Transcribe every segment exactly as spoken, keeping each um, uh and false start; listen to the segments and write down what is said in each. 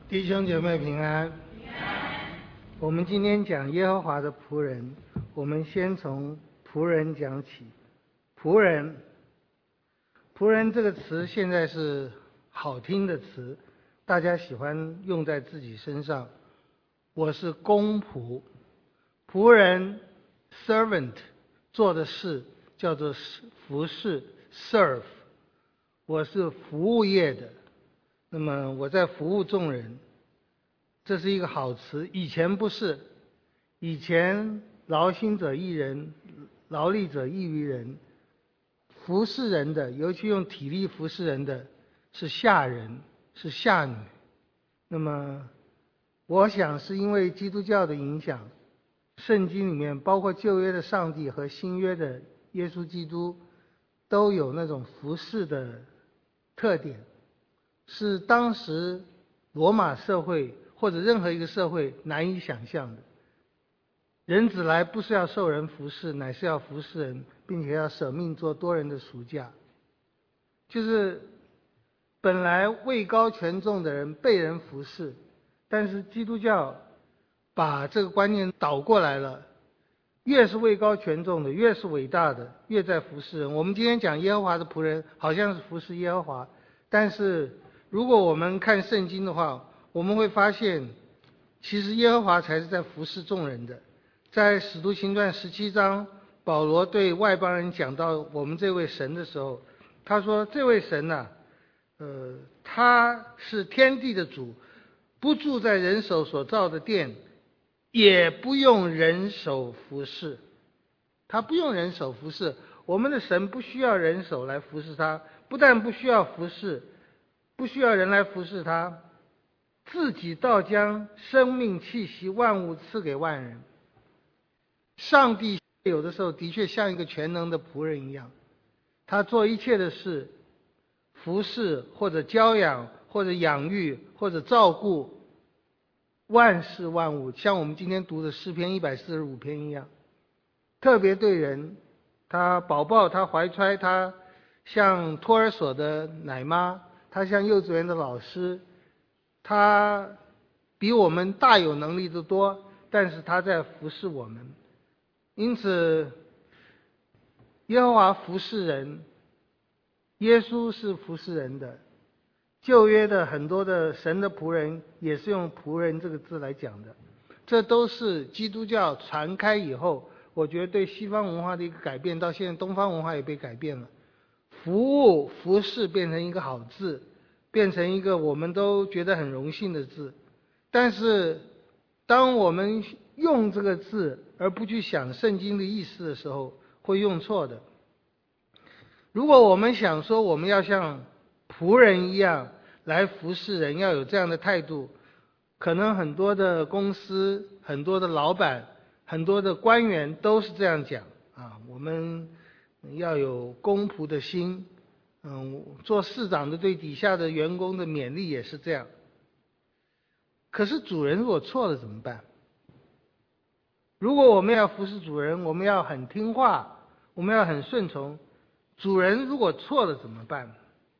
弟兄姐妹平安。我们今天讲耶和华的仆人，我们先从仆人讲起。仆人，仆人这个词现在是好听的词，大家喜欢用在自己身上。我是公仆，仆人 servant 做的事叫做服侍 serve， 我是服务业的，那么我在服务众人，这是一个好词。以前不是，以前劳心者益人，劳力者益于人，服侍人的，尤其用体力服侍人的是下人，是下女。那么我想是因为基督教的影响，圣经里面包括旧约的上帝和新约的耶稣基督都有那种服侍的特点，是当时罗马社会或者任何一个社会难以想象的。人子来不是要受人服侍，乃是要服侍人，并且要舍命做多人的赎价。就是本来位高权重的人被人服侍，但是基督教把这个观念倒过来了，越是位高权重的，越是伟大的，越在服侍人。我们今天讲耶和华的仆人，好像是服侍耶和华，但是如果我们看圣经的话，我们会发现其实耶和华才是在服侍众人的。在使徒行传十七章，保罗对外邦人讲到我们这位神的时候，他说这位神呢、啊，呃，他是天地的主，不住在人手所造的殿，也不用人手服侍。他不用人手服侍，我们的神不需要人手来服侍他，不但不需要服侍，不需要人来服侍他，自己倒将生命气息万物赐给万人。上帝有的时候的确像一个全能的仆人一样，他做一切的事，服侍或者教养或者养育或者照顾万事万物，像我们今天读的诗篇一百四十五篇一样。特别对人，他宝宝，他怀揣，他像托儿所的奶妈，他像幼稚园的老师，他比我们大有能力的多，但是他在服侍我们。因此耶和华服侍人，耶稣是服侍人的。旧约的很多的神的仆人也是用仆人这个字来讲的，这都是基督教传开以后，我觉得对西方文化的一个改变，到现在东方文化也被改变了。服务服侍变成一个好字，变成一个我们都觉得很荣幸的字，但是当我们用这个字而不去想圣经的意思的时候，会用错的。如果我们想说我们要像仆人一样来服侍人，要有这样的态度，可能很多的公司、很多的老板、很多的官员都是这样讲啊，我们要有公仆的心。嗯，做市长的对底下的员工的勉励也是这样。可是主人如果错了怎么办？如果我们要服侍主人，我们要很听话，我们要很顺从，主人如果错了怎么办？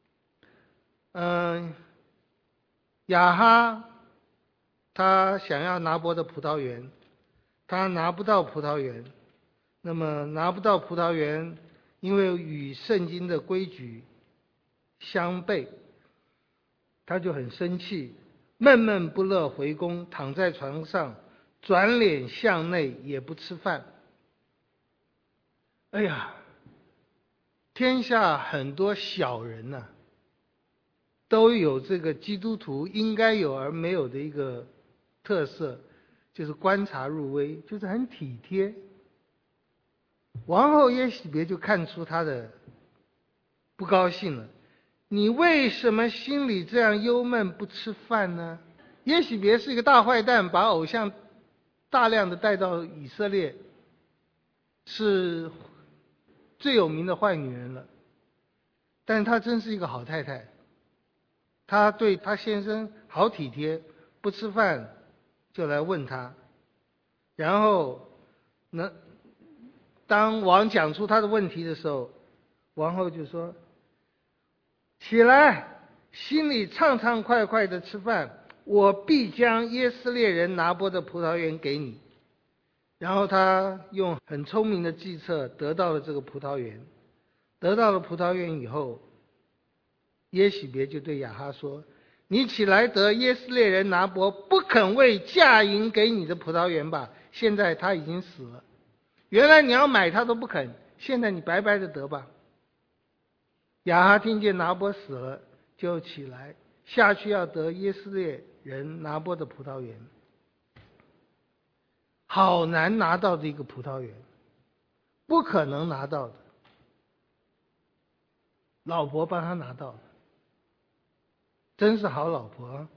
嗯，亚哈他想要拿伯的葡萄园，他拿不到葡萄园，那么拿不到葡萄园，因为与圣经的规矩相悖，他就很生气，闷闷不乐回宫，躺在床上，转脸向内，也不吃饭。哎呀，天下很多小人呐、啊，都有这个基督徒应该有而没有的一个特色，就是观察入微，就是很体贴。王后耶洗别就看出他的不高兴了，你为什么心里这样忧闷不吃饭呢？耶洗别是一个大坏蛋，把偶像大量的带到以色列，是最有名的坏女人了。但是她真是一个好太太，她对她先生好体贴，不吃饭就来问他，然后呢，当王讲出他的问题的时候，王后就说：起来，心里畅畅快快的吃饭， 我必将耶斯列人拿波的葡萄园给你。然后他用很聪明的计策得到了这个葡萄园。得到了葡萄园以后，耶洗别就对亚哈说，你起来得耶斯列人拿伯不肯为嫁银给你的葡萄园吧，现在他已经死了，原来你要买他都不肯，现在你白白的得吧。亚哈听见拿伯死了，就起来下去要得耶斯列人拿伯的葡萄园。好难拿到的一个葡萄园，不可能拿到的，老婆帮他拿到了，真是好老婆啊。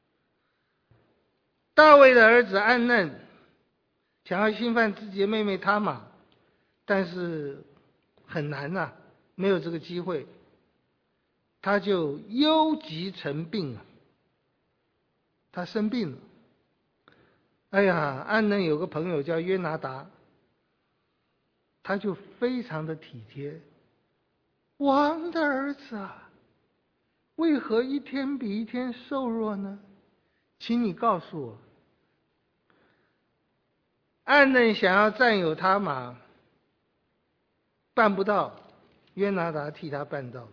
大卫的儿子暗嫩想要侵犯自己的妹妹他玛，但是很难呐、啊，没有这个机会，他就忧急成病了，他生病了。哎呀，暗嫩有个朋友叫约拿达，他就非常的体贴，王的儿子啊，为何一天比一天瘦弱呢？请你告诉我。暗嫩想要占有他玛，办不到，约拿达替他办到了。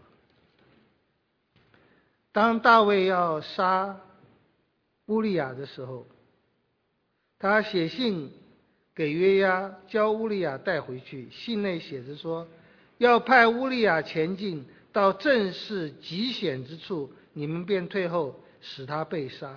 当大卫要杀乌利亚的时候，他写信给约押，叫乌利亚带回去。信内写着说，要派乌利亚前进到正是极险之处，你们便退后，使他被杀。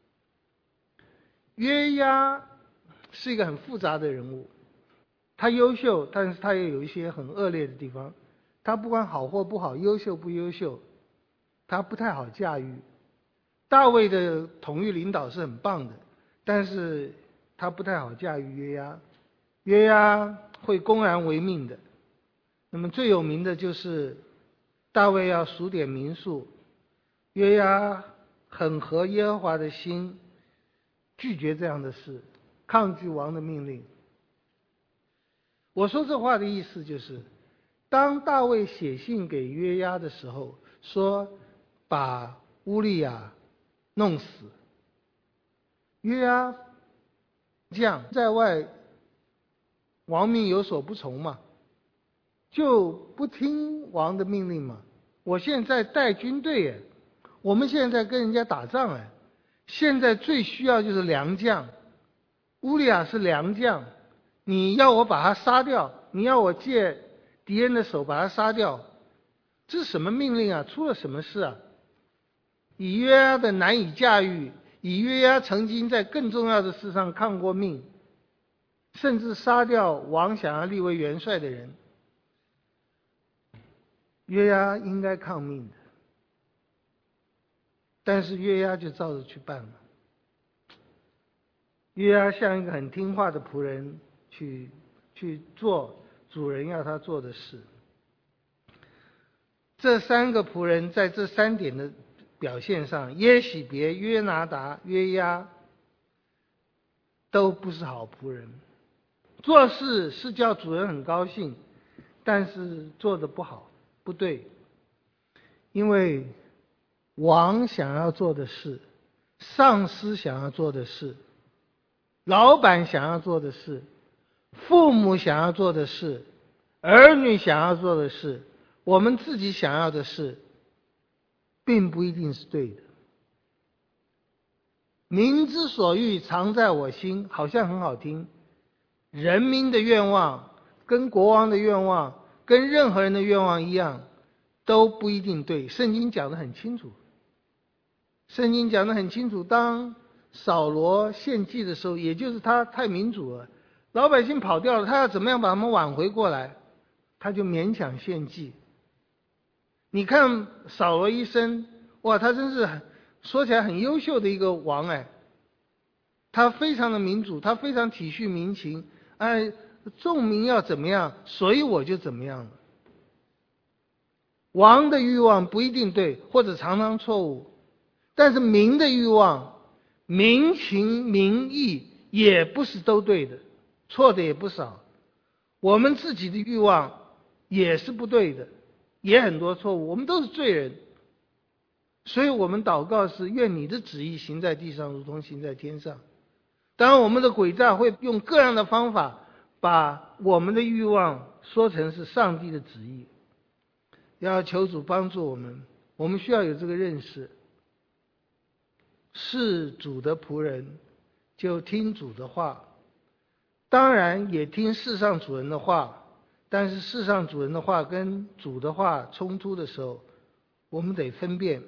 约押是一个很复杂的人物，他优秀，但是他也有一些很恶劣的地方。他不管好或不好，优秀不优秀，他不太好驾驭。大卫的统御领导是很棒的，但是他不太好驾驭约押，约押会公然违命的。那么最有名的就是大卫要数点民数，约押很合耶和华的心，拒绝这样的事，抗拒王的命令。我说这话的意思就是，当大卫写信给约押的时候，说把乌利亚弄死，约押将在外，王命有所不从嘛，就不听王的命令嘛。我现在带军队哎，我们现在跟人家打仗哎，现在最需要就是良将。乌利亚是良将，你要我把他杀掉，你要我借敌人的手把他杀掉，这是什么命令啊？出了什么事啊？以约押的难以驾驭，以约押曾经在更重要的事上抗过命，甚至杀掉王想要立为元帅的人，约押应该抗命的，但是约押就照着去办了。约押像一个很听话的仆人去去做主人要他做的事。这三个仆人在这三点的表现上，耶洗别、约拿达、约押都不是好仆人。做事是叫主人很高兴，但是做得不好，不对。因为王想要做的事，上司想要做的事，老板想要做的事，父母想要做的事，儿女想要做的事，我们自己想要的事，并不一定是对的。民之所欲，常在我心，好像很好听。人民的愿望跟国王的愿望跟任何人的愿望一样，都不一定对。圣经讲得很清楚，圣经讲得很清楚，当扫罗献祭的时候，也就是他太民主了，老百姓跑掉了，他要怎么样把他们挽回过来，他就勉强献祭。你看扫罗一生，哇，他真是说起来很优秀的一个王哎，他非常的民主，他非常体恤民情，哎，众民要怎么样，所以我就怎么样了。王的欲望不一定对，或者常常错误，但是民的欲望、民情、民意也不是都对的，错的也不少。我们自己的欲望也是不对的，也很多错误，我们都是罪人。 所以我们祷告是愿你的旨意行在地上，如同行在天上。当然我们的诡诈会用各样的方法把我们的欲望说成是上帝的旨意。要求主帮助我们，我们需要有这个认识，是主的仆人就听主的话，当然也听世上主人的话，但是世上主人的话跟主的话冲突的时候，我们得分辨。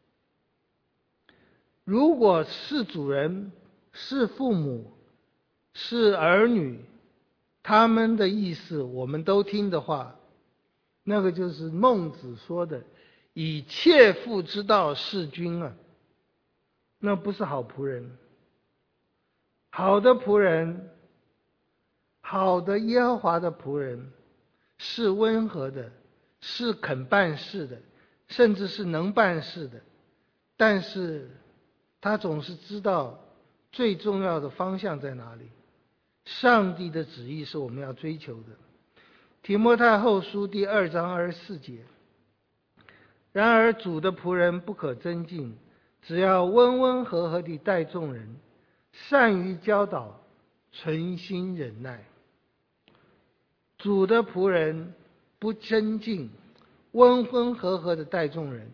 如果是主人，是父母，是儿女，他们的意思我们都听的话，那个就是孟子说的以切腹之道事君啊，那不是好仆人。好的仆人，好的耶和华的仆人是温和的，是肯办事的，甚至是能办事的，但是他总是知道最重要的方向在哪里。上帝的旨意是我们要追求的。提摩太后书第二章二十四节，然而主的仆人不可增进，只要温温和和地待众人，善于教导，存心忍耐。主的仆人不增进，温温和和地待众人，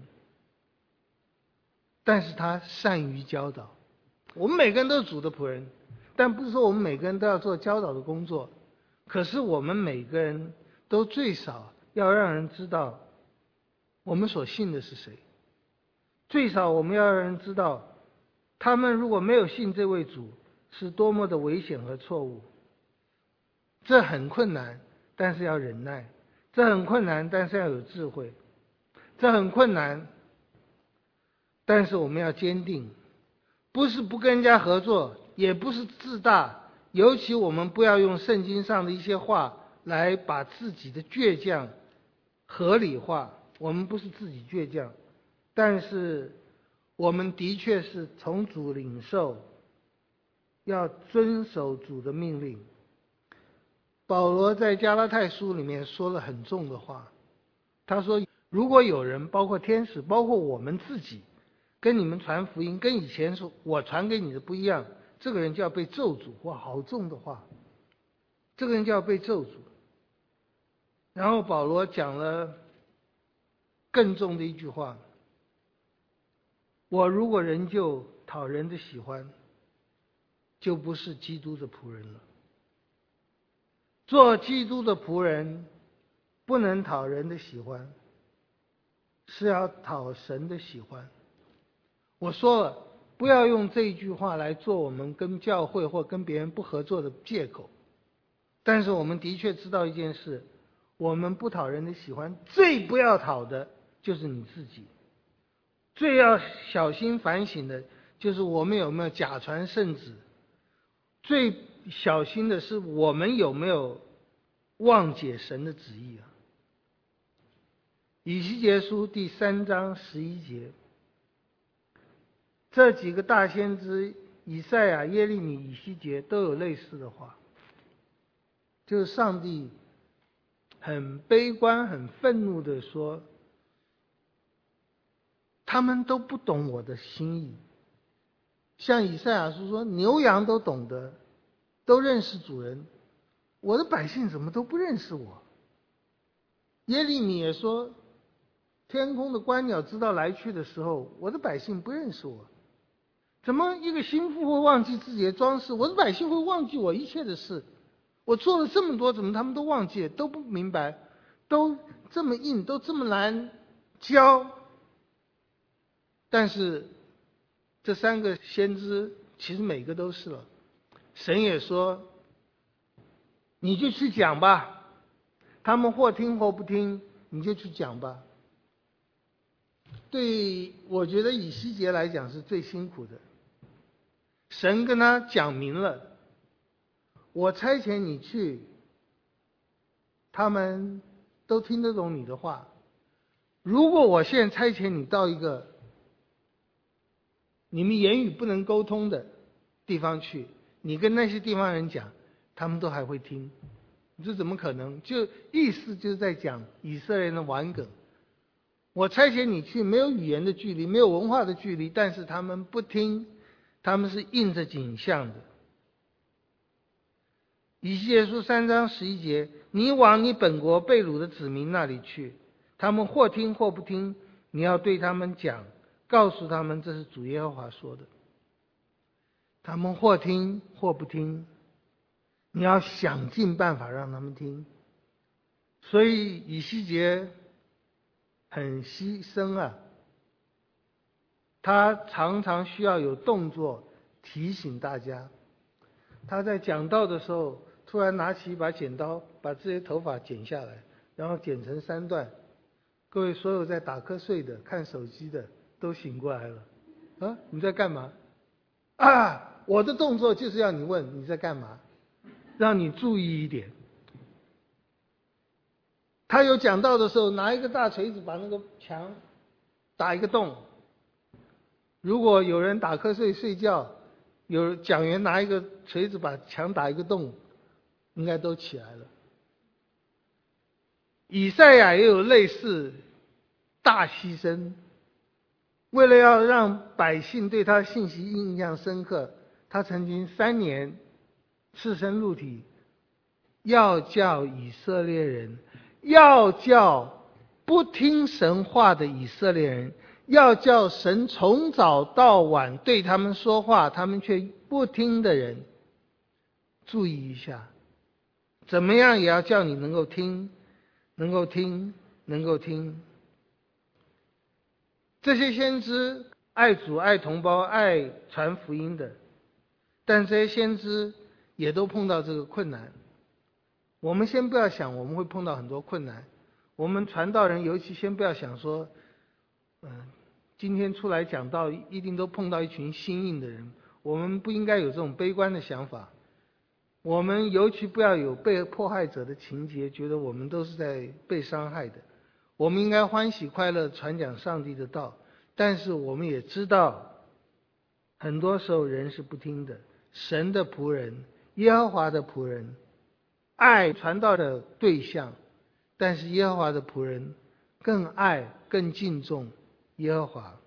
但是他善于教导。我们每个人都是主的仆人，但不是说我们每个人都要做教导的工作，可是我们每个人都最少要让人知道我们所信的是谁，最少我们要让人知道他们如果没有信这位主是多么的危险和错误。这很困难，但是要忍耐；这很困难，但是要有智慧；这很困难，但是我们要坚定，不是不跟人家合作，也不是自大，尤其我们不要用圣经上的一些话来把自己的倔强合理化。我们不是自己倔强，但是我们的确是从主领受，要遵守主的命令。保罗在加拉太书里面说了很重的话，他说如果有人，包括天使，包括我们自己，跟你们传福音跟以前说我传给你的不一样，这个人就要被咒诅。哇，好重的话，这个人就要被咒诅。然后保罗讲了更重的一句话，我如果仍旧讨人的喜欢，就不是基督的仆人了。做基督的仆人不能讨人的喜欢，是要讨神的喜欢。我说了，不要用这一句话来做我们跟教会或跟别人不合作的借口，但是我们的确知道一件事，我们不讨人的喜欢，最不要讨的就是你自己。最要小心反省的就是我们有没有假传圣旨，最小心的是我们有没有忘解神的旨意啊。以西结书第三章十一节，这几个大先知以赛亚、耶利米、以西结都有类似的话，就是上帝很悲观很愤怒的说，他们都不懂我的心意。像以赛亚书说，牛羊都懂得，都认识主人，我的百姓怎么都不认识我。耶利米也说，天空的观鸟知道来去的时候，我的百姓不认识我。怎么一个心腹会忘记自己的装饰？我的百姓会忘记我一切的事。我做了这么多，怎么他们都忘记了，都不明白，都这么硬，都这么难教。但是这三个先知其实每个都是了。神也说，你就去讲吧，他们或听或不听，你就去讲吧。对，我觉得以西结来讲是最辛苦的。神跟他讲明了，我差遣你去，他们都听得懂你的话。如果我现在差遣你到一个你们言语不能沟通的地方去，你跟那些地方人讲，他们都还会听，这怎么可能？就意思就是在讲以色列人的顽梗。 我差遣你去，没有语言的距离，没有文化的距离，但是他们不听，他们是印着景象的。以西结书三章十一节，你往你本国被掳的子民那里去，他们或听或不听，你要对他们讲，告诉他们这是主耶和华说的。他们或听或不听，你要想尽办法让他们听。所以以西结很牺牲啊，他常常需要有动作提醒大家。他在讲道的时候，突然拿起一把剪刀，把这些头发剪下来，然后剪成三段。各位所有在打瞌睡的、看手机的都醒过来了。啊，你在干嘛？啊，我的动作就是要你问你在干嘛，让你注意一点。他有讲道的时候，拿一个大锤子把那个墙打一个洞。如果有人打瞌睡睡觉，有讲员拿一个锤子把墙打一个洞，应该都起来了。以赛亚也有类似大牺牲，为了要让百姓对他信息印象深刻，他曾经三年赤身露体，要叫以色列人，要叫不听神话的以色列人，要叫神从早到晚对他们说话，他们却不听的人，注意一下，怎么样也要叫你能够听，能够听，能够听。这些先知爱主、爱同胞、爱传福音的，但这些先知也都碰到这个困难。我们先不要想我们会碰到很多困难，我们传道人尤其先不要想说，嗯、呃，今天出来讲道一定都碰到一群新硬的人，我们不应该有这种悲观的想法。我们尤其不要有被迫害者的情节，觉得我们都是在被伤害的。我们应该欢喜快乐传讲上帝的道，但是我们也知道，很多时候人是不听的。神的仆人，耶和华的仆人，爱传道的对象，但是耶和华的仆人更爱、更敬重耶和华。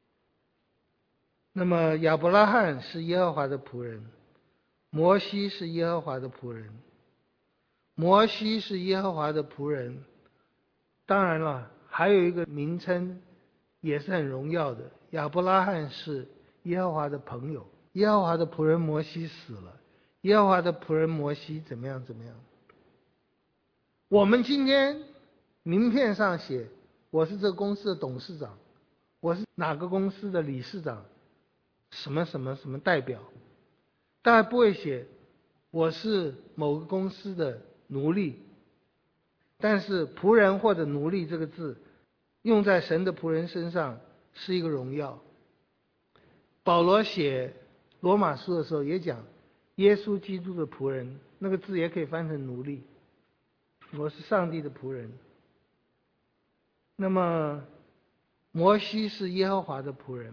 那么亚伯拉罕是耶和华的仆人，摩西是耶和华的仆人。摩西是耶和华的仆人，当然了，还有一个名称也是很荣耀的，亚伯拉罕是耶和华的朋友。耶和华的仆人摩西死了，耶和华的仆人摩西怎么样怎么样。我们今天名片上写我是这个公司的董事长，我是哪个公司的理事长，什么什么什么代表，大概不会写我是某个公司的奴隶。但是仆人或者奴隶这个字用在神的仆人身上是一个荣耀。保罗写罗马书的时候也讲耶稣基督的仆人，那个字也可以翻成奴隶，我是上帝的仆人。那么摩西是耶和华的仆人。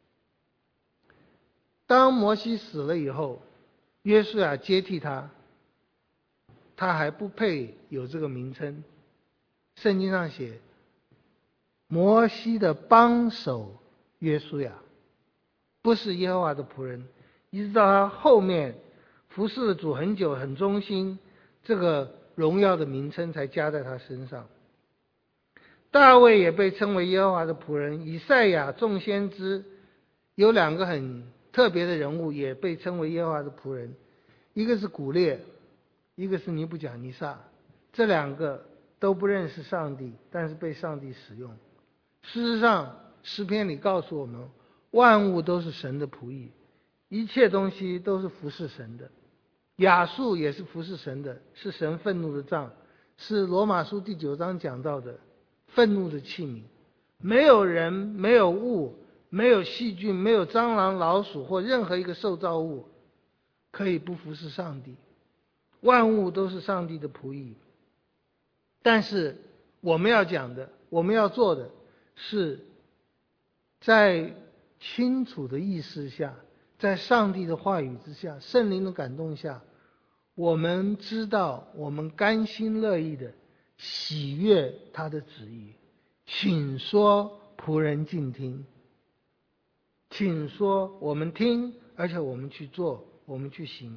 当摩西死了以后，约书亚接替他，他还不配有这个名称。圣经上写摩西的帮手约书亚，不是耶和华的仆人，一直到他后面服侍了主很久很忠心，这个荣耀的名称才加在他身上。大卫也被称为耶和华的仆人，以赛亚众先知有两个很特别的人物也被称为耶和华的仆人，一个是古列，一个是尼布甲尼撒，这两个都不认识上帝，但是被上帝使用。事实上诗篇里告诉我们，万物都是神的仆役，一切东西都是服侍神的。亚述也是服侍神的，是神愤怒的杖，是罗马书第九章讲到的愤怒的器皿。没有人，没有物，没有细菌，没有蟑螂、老鼠或任何一个受造物可以不服侍上帝。万物都是上帝的仆役。但是我们要讲的，我们要做的是在清楚的意识下，在上帝的话语之下，圣灵的感动下，我们知道我们甘心乐意的喜悦他的旨意， 请说，仆人静听。请说，我们听，而且我们去做，我们去行。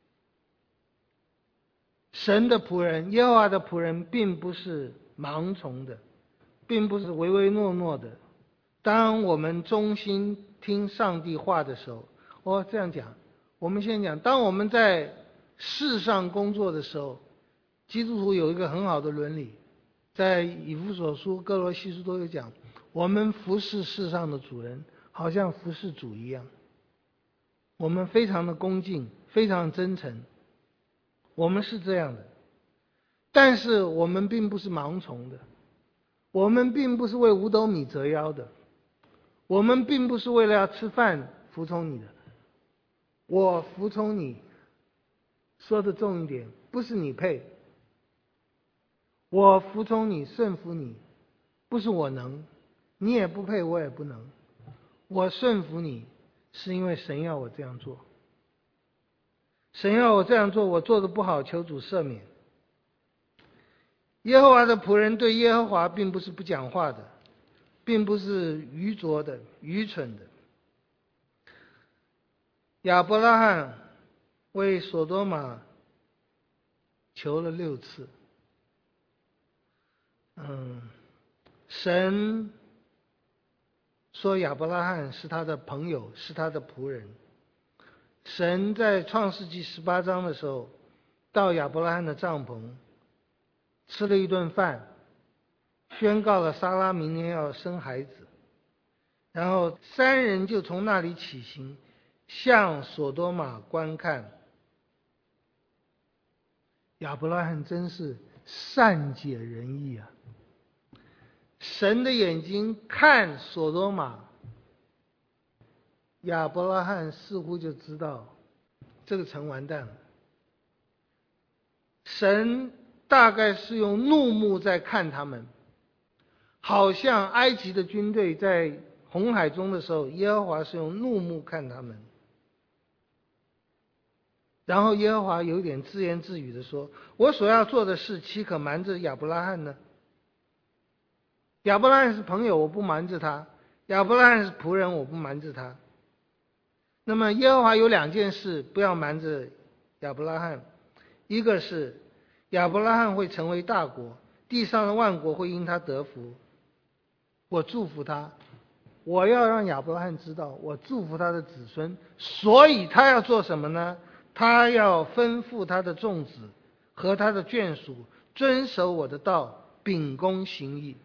神的仆人，耶和华的仆人，并不是盲从的，并不是唯唯诺诺的。当我们忠心听上帝话的时候，哦，这样讲，我们先讲，当我们在世上工作的时候，基督徒有一个很好的伦理，在以弗所书、哥罗西书都有讲，我们服侍世上的主人，好像服侍主一样。我们非常的恭敬，非常真诚，我们是这样的。但是我们并不是盲从的，我们并不是为五斗米折腰的，我们并不是为了要吃饭服从你的。我服从你，说的重一点，不是你配。我服从你，顺服你，不是我能，你也不配，我也不能。我顺服你，是因为神要我这样做。神要我这样做，我做的不好，求主赦免。耶和华的仆人对耶和华并不是不讲话的，并不是愚拙的、愚蠢的。亚伯拉罕为所多玛求了六次。嗯，神说亚伯拉罕是他的朋友，是他的仆人。神在创世纪十八章的时候，到亚伯拉罕的帐篷，吃了一顿饭，宣告了撒拉明年要生孩子，然后三人就从那里起行，向所多玛观看。亚伯拉罕真是善解人意啊！神的眼睛看所多玛，亚伯拉罕似乎就知道这个城完蛋了。神大概是用怒目在看他们，好像埃及的军队在红海中的时候，耶和华是用怒目看他们。然后耶和华有点自言自语的说，我所要做的事岂可瞒着亚伯拉罕呢？亚伯拉罕是朋友，我不瞒着他；亚伯拉罕是仆人，我不瞒着他。那么耶和华有两件事不要瞒着亚伯拉罕，一个是亚伯拉罕会成为大国，地上的万国会因他得福，我祝福他。我要让亚伯拉罕知道，我祝福他的子孙。所以他要做什么呢？他要吩咐他的众子和他的眷属遵守我的道，秉公行义。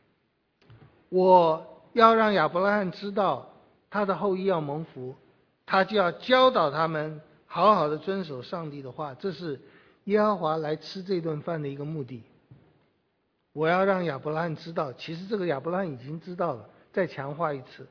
我要让亚伯拉罕知道他的后裔要蒙福，他就要教导他们好好的遵守上帝的话。这是耶和华来吃这顿饭的一个目的。我要让亚伯拉罕知道，其实这个亚伯拉罕已经知道了，再强化一次。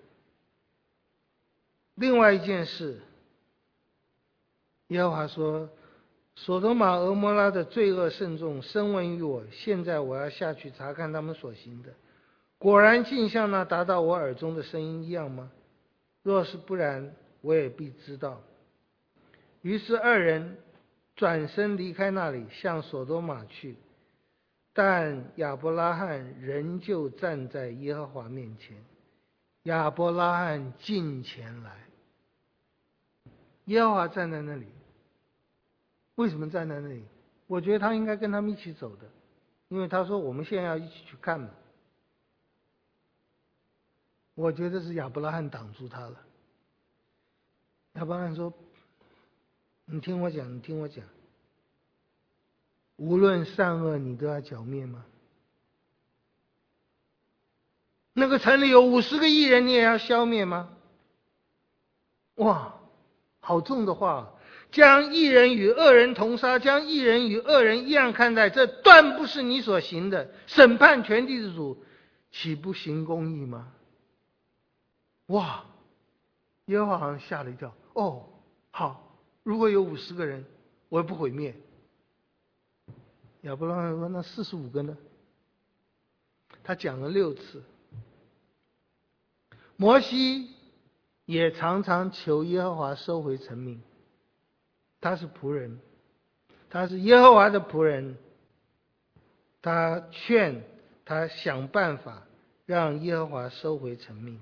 另外一件事，耶和华说，所多玛俄摩拉的罪恶甚重，深闻于我，现在我要下去查看他们所行的，果然竟像那达到我耳中的声音一样吗？若是不然，我也必知道。于是二人转身离开那里，向所多玛去，但亚伯拉罕仍旧站在耶和华面前。亚伯拉罕近前来，耶和华站在那里。为什么站在那里？我觉得他应该跟他们一起走的，因为他说我们现在要一起去看嘛。我觉得是亚伯拉罕挡住他了。亚伯拉罕说，你听我讲，你听我讲，无论善恶你都要剿灭吗？那个城里有五十个义人，你也要消灭吗？哇，好重的话！将义人与恶人同杀，将义人与恶人一样看待，这断不是你所行的。审判全地的主，岂不行公义吗？哇！耶和华好像吓了一跳。哦，好，如果有五十个人，我也不毁灭。亚伯拉罕说：“那四十五个呢？”他讲了六次。摩西也常常求耶和华收回成命。他是仆人，他是耶和华的仆人，他劝他想办法让耶和华收回成命。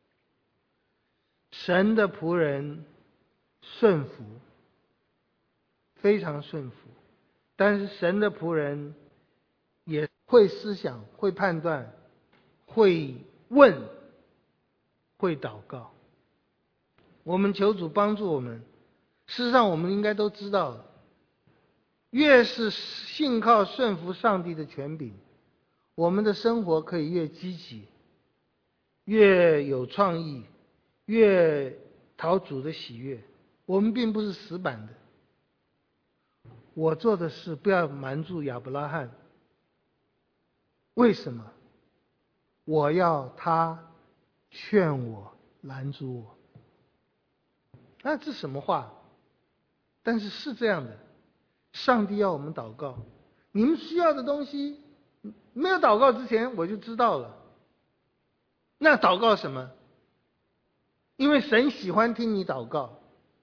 神的仆人顺服，非常顺服，但是神的仆人也会思想，会判断，会问，会祷告。我们求主帮助我们。事实上我们应该都知道，越是信靠顺服上帝的权柄，我们的生活可以越积极，越有创意，越讨主的喜悦。我们并不是死板的。我做的事不要瞒住亚伯拉罕，为什么？我要他劝我，拦阻我。那这什么话？但是是这样的，上帝要我们祷告。你们需要的东西，没有祷告之前我就知道了。那祷告什么？因为神喜欢听你祷告。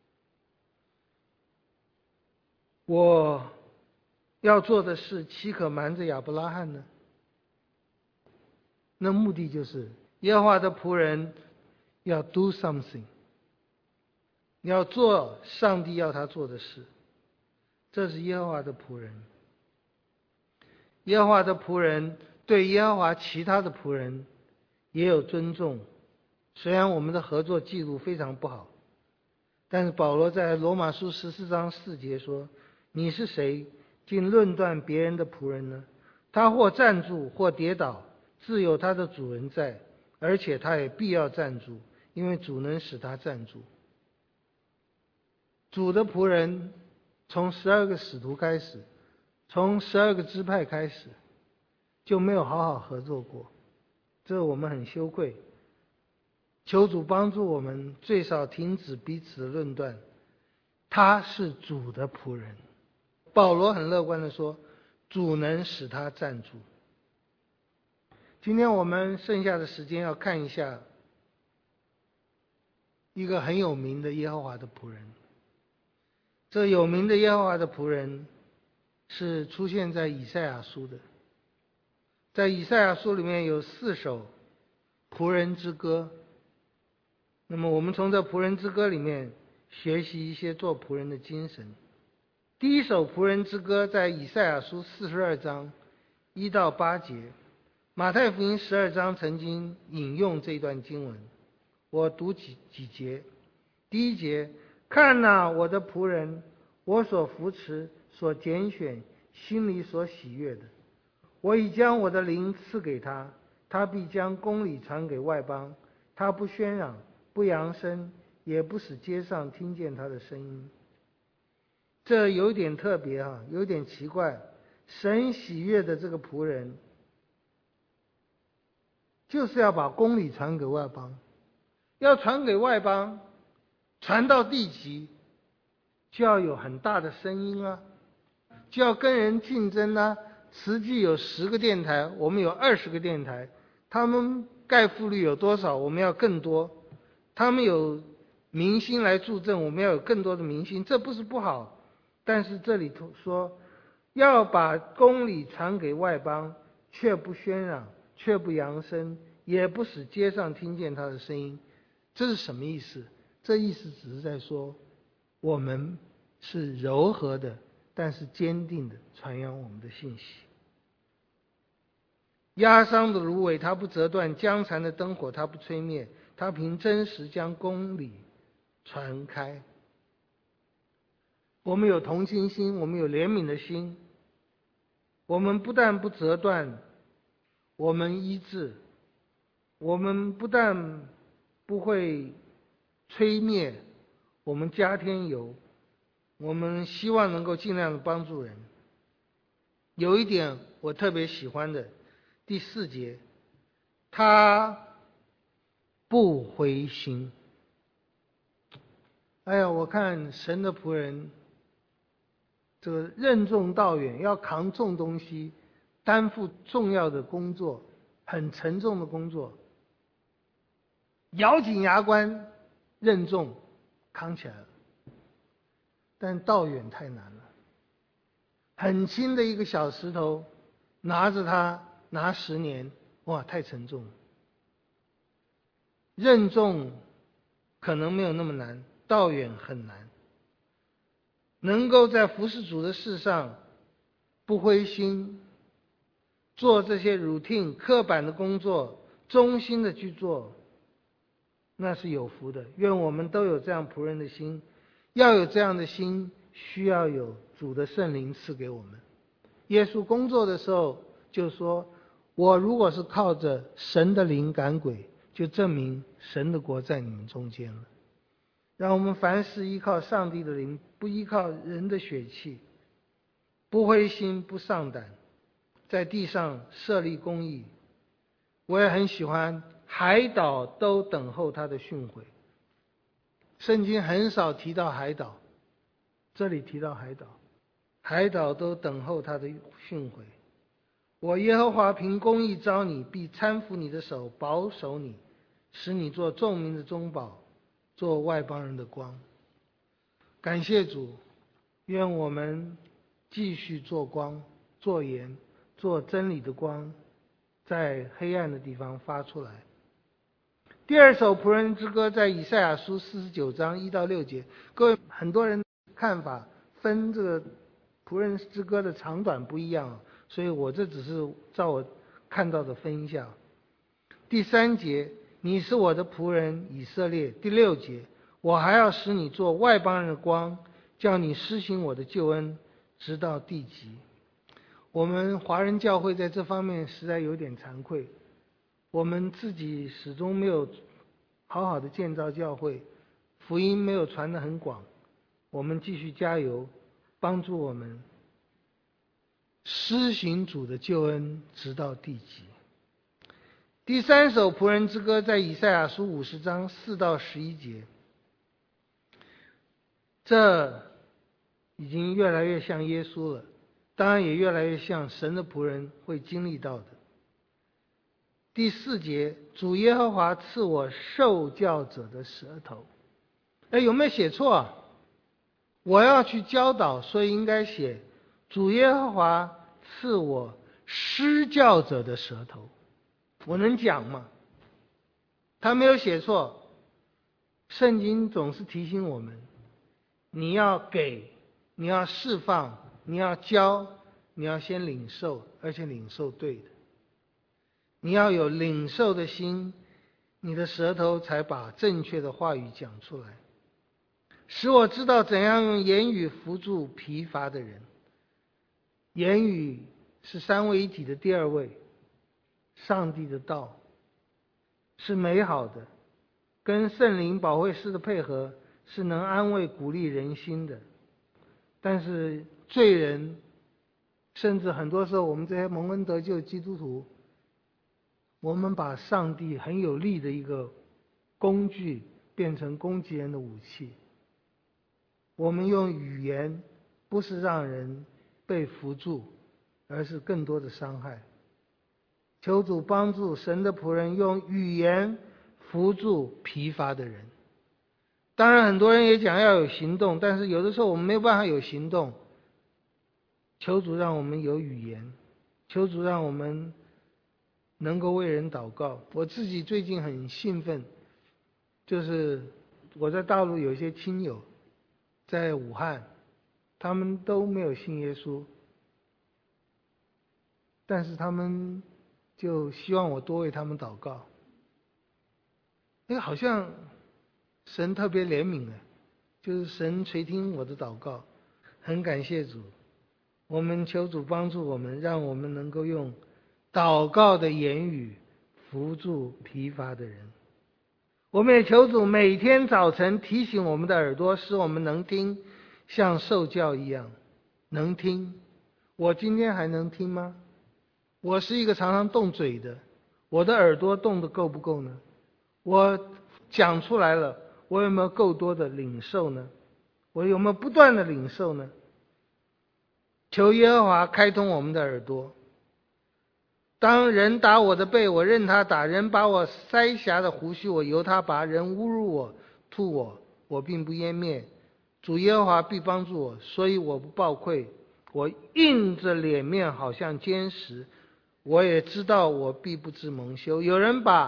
我要做的事岂可瞒着亚伯拉罕呢？那目的就是耶和华的仆人要 do something， 要做上帝要他做的事。这是耶和华的仆人。耶和华的仆人对耶和华其他的仆人也有尊重。虽然我们的合作记录非常不好，但是保罗在罗马书十四章四节说，你是谁竟论断别人的仆人呢？他或站住或跌倒，自有他的主人在，而且他也必要站住，因为主能使他站住。主的仆人从十二个使徒开始，从十二个支派开始，就没有好好合作过，这我们很羞愧。求主帮助我们，最少停止彼此的论断。他是主的仆人。保罗很乐观地说，主能使他站住。今天我们剩下的时间要看一下一个很有名的耶和华的仆人。这有名的耶和华的仆人是出现在以赛亚书的。在以赛亚书里面有四首仆人之歌。那么我们从这仆人之歌里面学习一些做仆人的精神。第一首仆人之歌在以赛亚书四十二章一到八节。马太福音十二章曾经引用这段经文，我读几几节。第一节，看哪，我的仆人，我所扶持、所拣选、心里所喜悦的，我已将我的灵赐给他，他必将公理传给外邦，他不喧嚷，不扬声，也不使街上听见他的声音。这有点特别啊，有点奇怪。神喜悦的这个仆人，就是要把公理传给外邦，要传给外邦，传到地极，就要有很大的声音啊，就要跟人竞争啊。慈济有十个电台，我们有二十个电台，他们盖覆率有多少？我们要更多。他们有明星来助阵，我们要有更多的明星，这不是不好。但是这里头说，要把公理传给外邦，却不喧嚷，却不扬声，也不使街上听见他的声音。这是什么意思？这意思只是在说，我们是柔和的，但是坚定的传扬我们的信息。压伤的芦苇它不折断，将残的灯火它不吹灭，它凭真实将公理传开。我们有同情心，我们有怜悯的心，我们不但不折断，我们医治，我们不但不会吹灭，我们加添油，我们希望能够尽量的帮助人。有一点我特别喜欢的，第四节，他不灰心。哎呀，我看神的仆人这个任重道远，要扛重东西，担负重要的工作，很沉重的工作，咬紧牙关任重扛起来了。但道远太难了，很轻的一个小石头，拿着它拿十年，哇，太沉重了。 任重可能没有那么难，道远很难。能够在服侍主的事上不灰心，做这些 routine 刻板的工作，忠心的去做，那是有福的。愿我们都有这样仆人的心。要有这样的心，需要有主的圣灵赐给我们。耶稣工作的时候就说，我如果是靠着神的灵赶鬼，就证明神的国在你们中间了。让我们凡事依靠上帝的灵，不依靠人的血气，不灰心不丧胆，在地上设立公义。我也很喜欢海岛都等候他的训诲。圣经很少提到海岛，这里提到海岛，海岛都等候他的训诲。我耶和华凭公义招你，必搀扶你的手，保守你，使你做众民的中保，做外邦人的光。感谢主，愿我们继续做光，做盐，做真理的光，在黑暗的地方发出来。第二首仆人之歌在以赛亚书四十九章一到六节。各位，很多人看法分这个仆人之歌的长短不一样，所以我这只是照我看到的分一下。第三节，你是我的仆人以色列。第六节，我还要使你做外邦人的光，叫你施行我的救恩，直到地极。我们华人教会在这方面实在有点惭愧，我们自己始终没有好好的建造教会，福音没有传得很广。我们继续加油，帮助我们施行主的救恩，直到地极。第三首仆人之歌在以赛亚书五十章四到十一节。这已经越来越像耶稣了，当然也越来越像神的仆人会经历到的。第四节，主耶和华赐我受教者的舌头。哎，有没有写错啊？我要去教导，所以应该写主耶和华赐我施教者的舌头。我能讲吗？他没有写错。圣经总是提醒我们，你要给，你要释放，你要教，你要先领受，而且领受对的。你要有领受的心，你的舌头才把正确的话语讲出来。使我知道怎样用言语扶助疲乏的人。言语是三位一体的第二位，上帝的道是美好的，跟圣灵保惠师的配合是能安慰鼓励人心的。但是罪人，甚至很多时候我们这些蒙恩得救的基督徒，我们把上帝很有力的一个工具变成攻击人的武器。我们用语言不是让人被扶助，而是更多的伤害。求主帮助神的仆人用语言扶助疲乏的人。当然很多人也讲要有行动，但是有的时候我们没有办法有行动。求主让我们有语言，求主让我们能够为人祷告。我自己最近很兴奋，就是我在大陆有一些亲友在武汉，他们都没有信耶稣，但是他们就希望我多为他们祷告。哎，好像神特别怜悯了，就是神垂听我的祷告，很感谢主。我们求主帮助我们，让我们能够用祷告的言语扶助疲乏的人。我们也求主每天早晨提醒我们的耳朵，使我们能听，像受教一样能听。我今天还能听吗？我是一个常常动嘴的，我的耳朵动得够不够呢？我讲出来了，我有没有够多的领受呢？我有没有不断的领受呢？求耶和华开通我们的耳朵。当人打我的背，我任他打；人把我腮颊的胡须，我由他拔；人侮辱我、吐我，我并不湮灭。主耶和华必帮助我，所以我不抱愧。我硬着脸面，好像坚石。我也知道我必不致蒙羞。有人把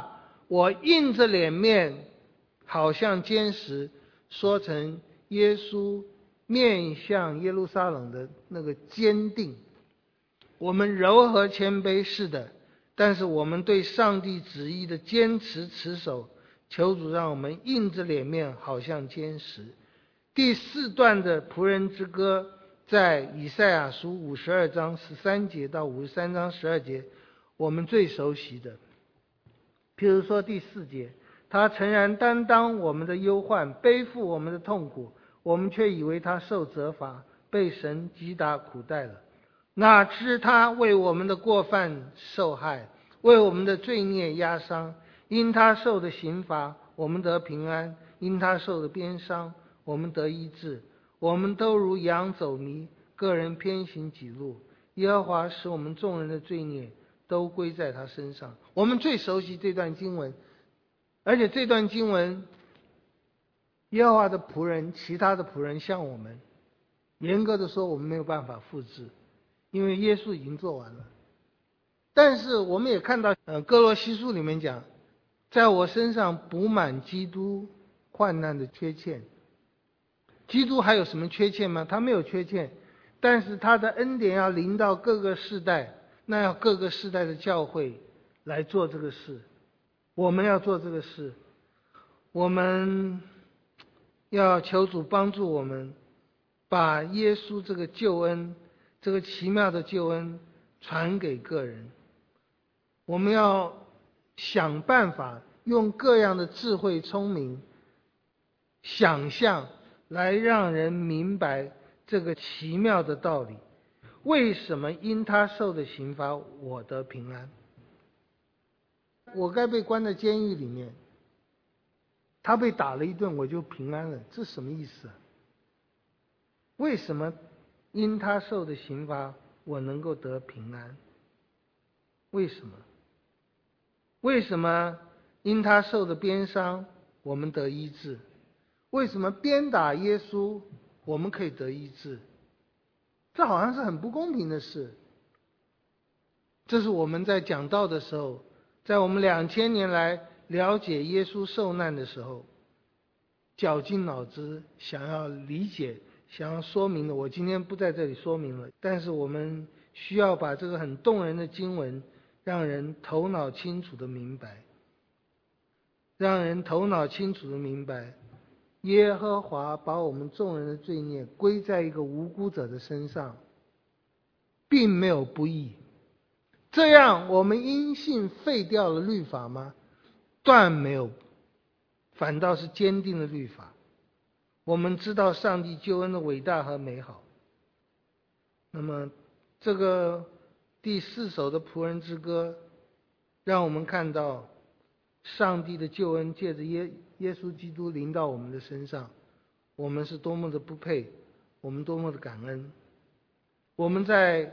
我硬着脸面，好像坚石，说成耶稣面向耶路撒冷的那个坚定。我们柔和谦卑是的，但是我们对上帝旨意的坚持持守，求主让我们硬着脸面，好像坚石。第四段的仆人之歌，在以赛亚书五十二章十三节到五十三章十二节，我们最熟悉的。譬如说第四节，他诚然担当我们的忧患，背负我们的痛苦，我们却以为他受责罚，被神击打苦待了。哪知他为我们的过犯受害，为我们的罪孽压伤。因他受的刑罚，我们得平安；因他受的鞭伤，我们得医治。我们都如羊走迷，个人偏行己路。耶和华使我们众人的罪孽都归在他身上。我们最熟悉这段经文，而且这段经文，耶和华的仆人，其他的仆人像我们，严格的说，我们没有办法复制，因为耶稣已经做完了。但是我们也看到，呃，哥罗西书里面讲，在我身上补满基督患难的缺欠。基督还有什么缺欠吗？他没有缺欠，但是他的恩典要临到各个世代，那要各个世代的教会来做这个事。我们要做这个事，我们要求主帮助我们，把耶稣这个救恩，这个奇妙的救恩传给个人。我们要想办法用各样的智慧聪明想象来让人明白这个奇妙的道理。为什么因他受的刑罚，我得平安？我该被关在监狱里面，他被打了一顿，我就平安了，这什么意思啊？为什么因他受的刑罚，我能够得平安？为什么？为什么因他受的鞭伤，我们得医治？为什么鞭打耶稣，我们可以得医治？这好像是很不公平的事。这是我们在讲道的时候，在我们两千年来了解耶稣受难的时候，绞尽脑汁想要理解、想要说明的。我今天不在这里说明了，但是我们需要把这个很动人的经文，让人头脑清楚的明白，让人头脑清楚的明白，耶和华把我们众人的罪孽归在一个无辜者的身上，并没有不义。这样我们因信废掉了律法吗？断没有，反倒是坚定了律法。我们知道上帝救恩的伟大和美好。那么这个第四首的仆人之歌，让我们看到上帝的救恩借着耶耶稣基督临到我们的身上，我们是多么的不配，我们多么的感恩。我们在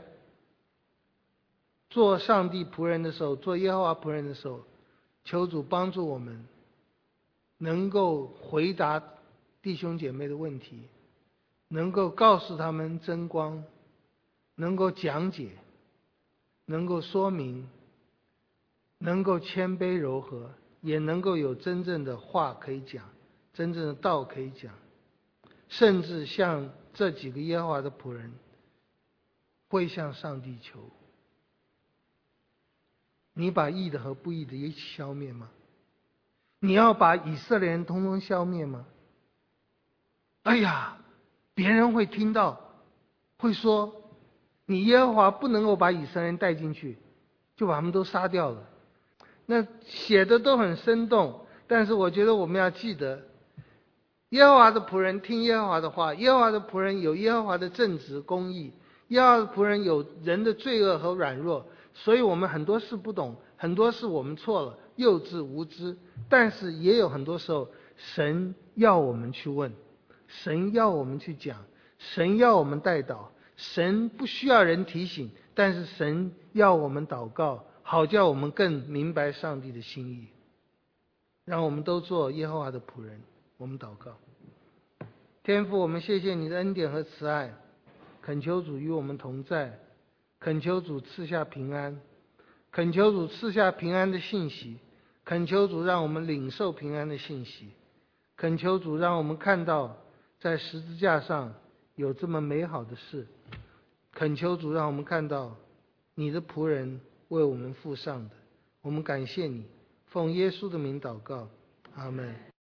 做上帝仆人的时候，做耶和华仆人的时候，求主帮助我们能够回答弟兄姐妹的问题，能够告诉他们真光，能够讲解，能够说明，能够谦卑柔和，也能够有真正的话可以讲，真正的道可以讲，甚至像这几个耶和华的仆人会向上帝求。你把义的和不义的一起消灭吗？你要把以色列人通通消灭吗？哎呀，别人会听到，会说你耶和华不能够把以色列人带进去，就把他们都杀掉了。那写的都很生动，但是我觉得我们要记得，耶和华的仆人听耶和华的话，耶和华的仆人有耶和华的正直公义，耶和华的仆人有人的罪恶和软弱，所以我们很多事不懂，很多事我们错了，幼稚无知，但是也有很多时候神要我们去问，神要我们去讲，神要我们代祷，神不需要人提醒，但是神要我们祷告，好叫我们更明白上帝的心意。让我们都做耶和华的仆人。我们祷告。天父，我们谢谢你的恩典和慈爱，恳求主与我们同在，恳求主赐下平安，恳求主赐下平安的信息， 恳求主让我们领受平安的信息，恳求主让我们看到在十字架上有这么美好的事，恳求主让我们看到你的仆人为我们付上的。我们感谢你，奉耶稣的名祷告，阿们。